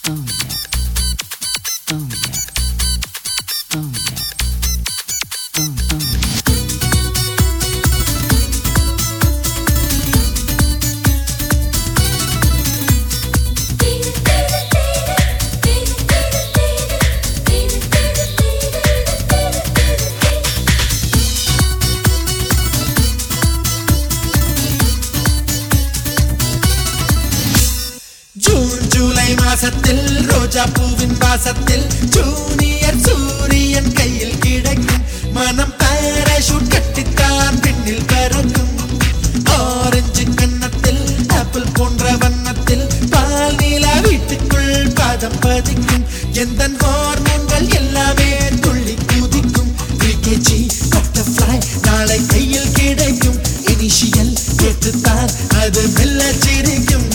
ஜூலை மாசத்தில் ரோஜா பூவின் வாசத்தில் ஜூனியர் சூரியன் கையில் கிடைக்கும் மனம் பாராசூட் கட்டித்தான் விண்ணில் பறக்கும் ஆரஞ்சு கன்னத்தில் ஆப்பிள் போன்ற வண்ணத்தில் பால் நீலா வீட்டுக்குள் பாதம் பதிக்கும் எந்த ஹார்மோன்கள் எல்லாமே துள்ளி குதிக்கும் விகேஜி பட்டர்ஃப்ளை நாளை கையில் கிடைக்கும் இனிஷியல் கேட்டுத்தான் அது மெல்ல சிரிக்கும்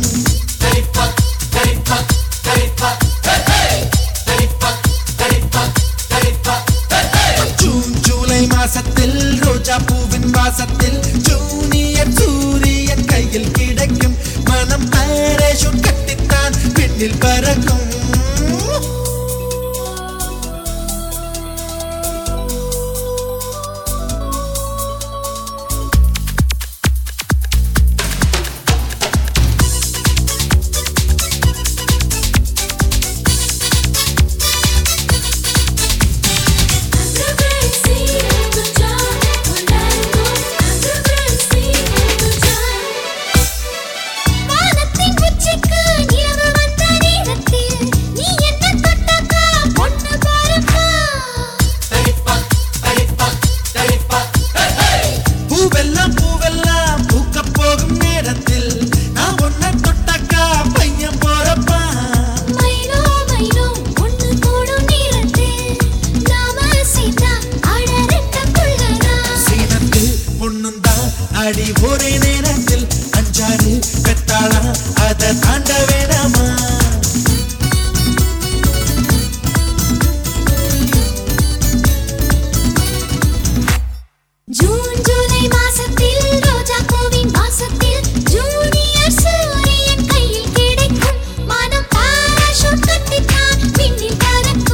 ஜூலை மாசத்தில் ரோஜா பூவின் வாசத்தில் ஜூனியர் சூரியன் கையில் கிடைக்கும் மனம் பாராசூட் கட்டித்தான் விண்ணில் பறக்கும் அடி ஒரே நேரத்தில் அஞ்சாறு பெத்தாளா அதை தாண்ட வேணாமா ஜூலை மாசத்தில் ரோஜா பூவின் வாசத்தில் ஜூனியர் சூரியன் கையில் கிடைக்கும் மனம் பாராசூட் கட்டித்தான் விண்ணில் பறக்கும்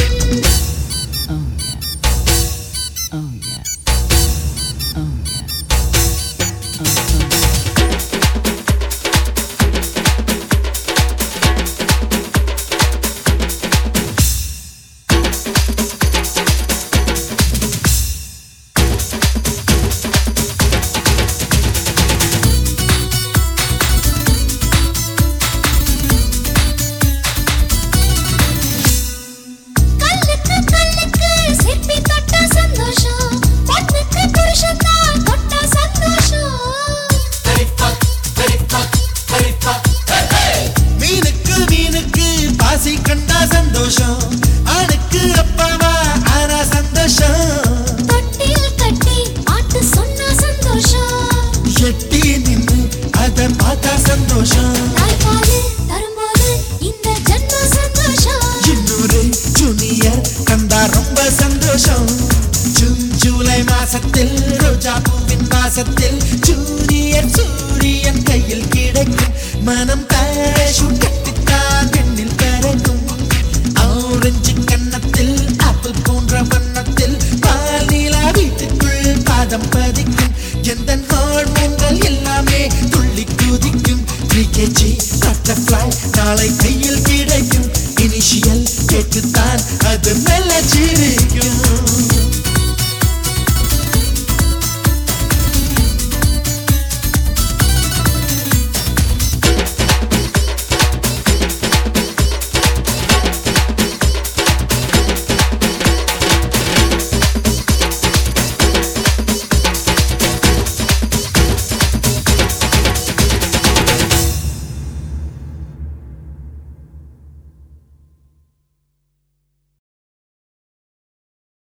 கண்டா சந்தோஷம் ஆணுக்கு அப்பாவா ஆனா சந்தோஷம் தொட்டில் கட்டி பாட்டு சொன்னா சந்தோஷம் எட்டி நின்று அத பார்த்தா சந்தோஷம் தாய்ப்பாலு தரும்போது இந்த ஜன்ம சந்தோஷம் இன்னொரு ஜூனியர் கண்டா ரொம்ப சந்தோஷம் ஜூலை மாசத்தில் ரோஜா பூவின் வாசத்தில் ஜூனியர் சூரியன் கையில் கிடைக்கும் மனம் பாராசூட் கட்டித்தான் விண்ணில் பறக்கும் ஆரஞ்சு கன்னத்தில் ஆப்பிள் போன்ற வண்ணத்தில் பால் நீலா வீட்டுக்குள் பாதம் பதிக்கும் எந்த ஹார்மோன்கள் எல்லாமே துள்ளி குதிக்கும் விகேஜி பட்டர்ஃப்ளை நாளை கையில் கிடைக்கும் இனிஷியல் கேட்டுத்தான் அது மெல்ல சிரிக்கும்